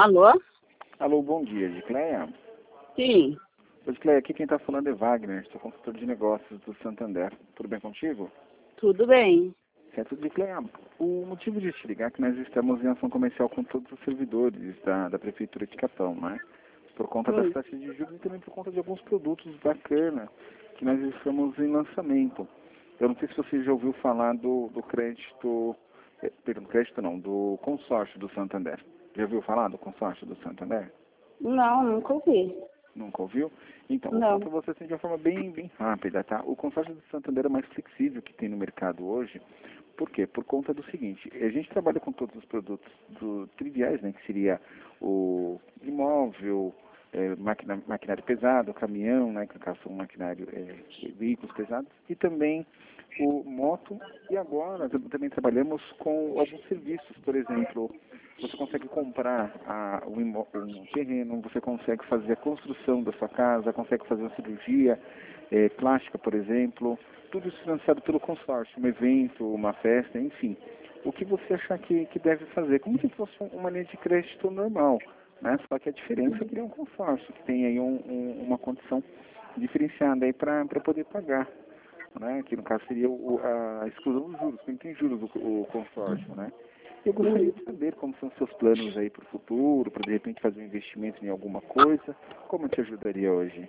Alô? Alô, bom dia, Edicleia. Sim, Edicleia, aqui quem está falando é Wagner, sou consultor de negócios do Santander. Tudo bem contigo? tudo bem. Certo, Edicleia. O motivo de te ligar é que nós estamos em ação comercial com todos os servidores da Prefeitura de Capão, né? Por conta das taxas de juros e também por conta de alguns produtos bacanas que nós estamos em lançamento. Eu não sei se você já ouviu falar do crédito, perdão, crédito não, do consórcio do Santander. Já ouviu falar do consórcio do Santander? Não, nunca ouvi. Nunca ouviu? Então, vou Não. falar para você assim, de uma forma bem rápida, tá? O consórcio do Santander é mais flexível que tem no mercado hoje. Por quê? Por conta do seguinte, a gente trabalha com todos os produtos triviais, né? Que seria o imóvel, maquinário pesado, caminhão, né? Que no caso são maquinário, veículos pesados, e também o moto. E agora também trabalhamos com alguns serviços, por exemplo, você consegue comprar um terreno, você consegue fazer a construção da sua casa, consegue fazer uma cirurgia plástica, por exemplo, tudo isso financiado pelo consórcio, um evento, uma festa, enfim. O que você achar que deve fazer, como se fosse uma linha de crédito normal, né? Só que a diferença é que ele é um consórcio, que tem aí uma condição diferenciada aí para poder pagar, né? Que no caso seria a exclusão dos juros, porque não tem juros o consórcio, né? Eu gostaria de saber como são seus planos aí para o futuro, para de repente fazer um investimento em alguma coisa. Como eu te ajudaria hoje?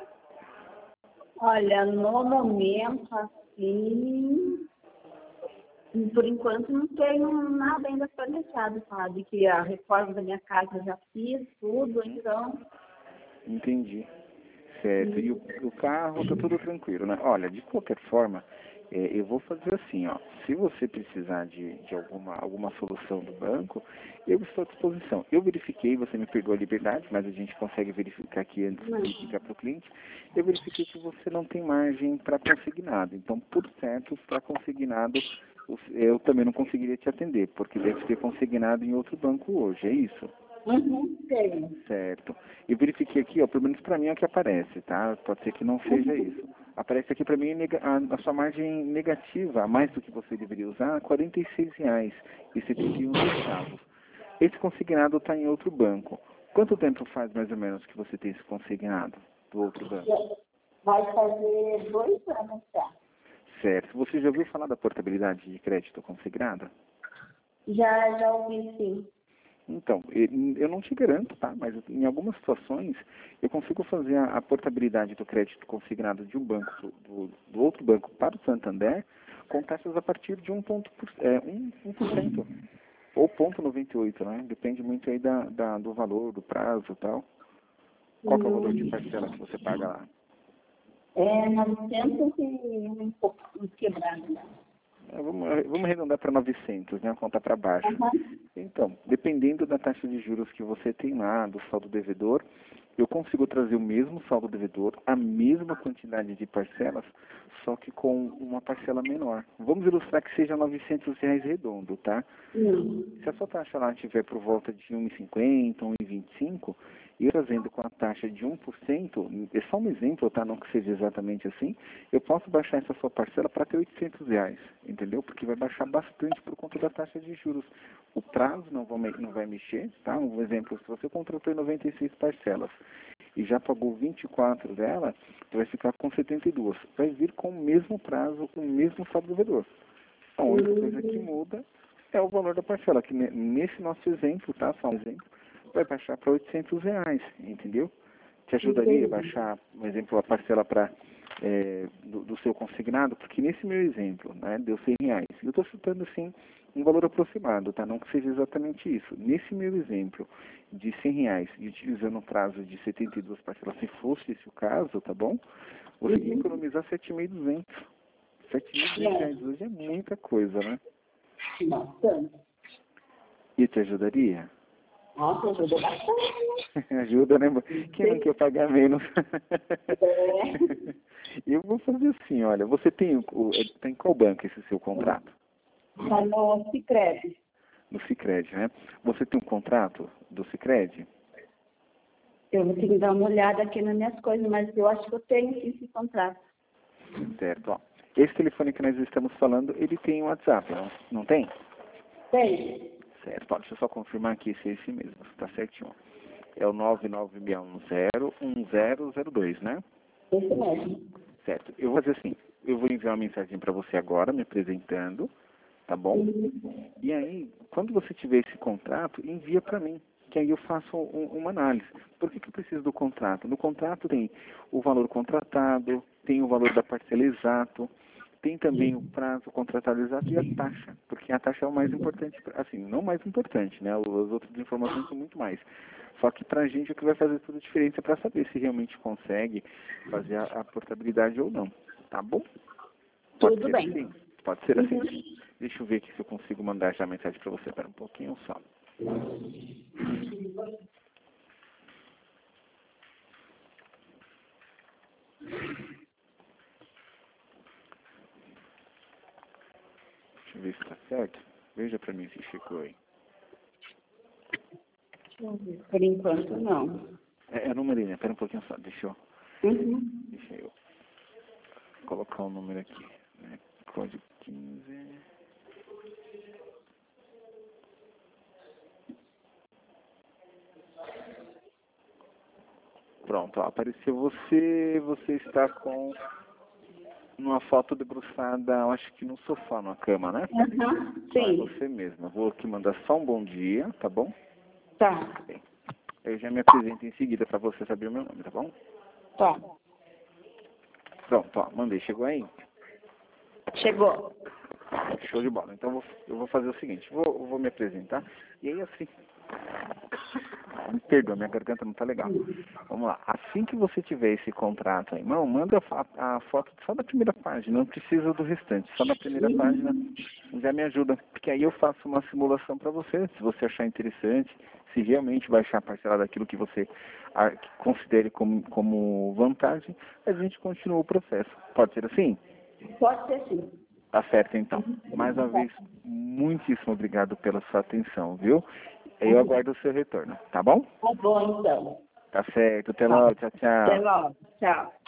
Olha, no momento, assim, por enquanto não tenho nada ainda planejado, sabe? Que a reforma da minha casa eu já fiz, tudo, então... Entendi. Certo. E o carro tá tudo tranquilo, né? Olha, de qualquer forma, eu vou fazer assim, ó. Se você precisar de alguma solução do banco, eu estou à disposição. Eu verifiquei, você me perdoa a liberdade, mas a gente consegue verificar aqui antes de ligar para o cliente. Eu verifiquei que você não tem margem para consignado. Então, por certo, para consignado, eu também não conseguiria te atender, porque deve ter consignado em outro banco hoje, é isso? Tenho. Certo. Eu verifiquei aqui, ó, pelo menos para mim é o que aparece, tá? Pode ser que não seja isso. Aparece aqui para mim a sua margem negativa, a mais do que você deveria usar, R$ 46,71. Esse consignado está em outro banco. Quanto tempo faz mais ou menos que você tem esse consignado do outro banco? Vai fazer 2 anos já. Certo. Você já ouviu falar da portabilidade de crédito consignada? Já ouvi, sim. Então, eu não te garanto, tá? Mas em algumas situações eu consigo fazer a portabilidade do crédito consignado de um banco do outro banco para o Santander com taxas a partir de 1%, ou 0,98, né? Depende muito aí do valor, do prazo e tal. Qual que é o valor de parcela que você paga lá? É 900 e um pouco, uns quebrados. Vamos arredondar para 900, né? Conta para baixo. Então, dependendo da taxa de juros que você tem lá, do saldo devedor, eu consigo trazer o mesmo saldo devedor, a mesma quantidade de parcelas, só que com uma parcela menor. Vamos ilustrar que seja R$ 900 redondo, tá? Se a sua taxa lá estiver por volta de 1,50, 1,25, e eu trazendo com a taxa de 1%, é só um exemplo, tá? Não que seja exatamente assim, eu posso baixar essa sua parcela para ter R$ 800, entendeu? Porque vai baixar bastante por conta da taxa de juros. O prazo não vai mexer, tá? Um exemplo, se você contratou em 96 parcelas e já pagou 24 dela, você vai ficar com 72. Vai vir com o mesmo prazo, o mesmo saldo devedor. A única coisa que muda é o valor da parcela, que nesse nosso exemplo, tá? Só um exemplo, vai baixar para R$ 800, entendeu? Te ajudaria a baixar, por exemplo, a parcela do seu consignado, porque nesse meu exemplo, né, deu R$ 100. Eu estou chutando, assim, um valor aproximado, tá? Não que seja exatamente isso. Nesse meu exemplo de R$ 100 e utilizando um prazo de 72 parcelas, se fosse esse o caso, tá bom? Você ia economizar 7.200. R$ 7.200 hoje é muita coisa, né? Bastante. E te ajudaria? Nossa, ajuda bastante. Ajuda, né? Quem não quer pagar menos? Eu vou fazer assim, olha, você tem qual banco esse seu contrato? Está no Sicredi. No Sicredi, né? Você tem um contrato do Sicredi? Eu vou ter que dar uma olhada aqui nas minhas coisas, mas eu acho que eu tenho esse contrato. Certo, ó. Esse telefone que nós estamos falando, ele tem um WhatsApp, não tem? Tem. Certo, deixa eu só confirmar aqui se é esse mesmo, tá certinho. É o 996101002, né? Esse mesmo. Certo, eu vou fazer assim, eu vou enviar uma mensagem para você agora, me apresentando, tá bom? Uhum. E aí, quando você tiver esse contrato, envia para mim, que aí eu faço uma análise. Por que eu preciso do contrato? No contrato tem o valor contratado, tem o valor da parcela exato, tem também o prazo contratado exato e a taxa, porque a taxa é o mais importante, assim, não o mais importante, né? As outras informações são muito mais. Só que pra gente o que vai fazer toda a diferença é para saber se realmente consegue fazer a portabilidade ou não, tá bom? Pode Tudo ser bem. assim? Pode ser assim. Uhum. Deixa eu ver aqui se eu consigo mandar já a mensagem para você. Espera um pouquinho só. Deixa eu ver se tá certo. Veja para mim se chegou aí. Deixa eu ver. Por enquanto, não. É o número aí, né? Espera um pouquinho só. Uhum. Deixa eu colocar o número aqui. Né? Código 15. Pronto, ó, apareceu você. Você está com uma foto debruçada, eu acho que no sofá, numa cama, né? Uhum. Então é Sim. você mesma. Vou aqui mandar só um bom dia, tá bom? Tá. Bem, eu já me apresento em seguida para você saber o meu nome, tá bom? Tá. Pronto, ó, mandei. Chegou aí? Chegou. Show de bola. Então eu vou fazer o seguinte, eu vou me apresentar. E aí assim, me perdoa, minha garganta não tá legal. Vamos lá. Assim que você tiver esse contrato aí, mão, manda a foto só da primeira página, não precisa do restante, só da primeira página já me ajuda. Porque aí eu faço uma simulação para você, se você achar interessante, se realmente baixar a parcela daquilo que você que considere como vantagem, a gente continua o processo. Pode ser assim? Pode ser sim. Tá certo, então. Mais uma vez, muitíssimo obrigado pela sua atenção, viu? Eu aguardo o seu retorno, tá bom? Tá bom, então. Tá certo. Até Tá. logo. Tchau, Até tchau. logo. Tchau.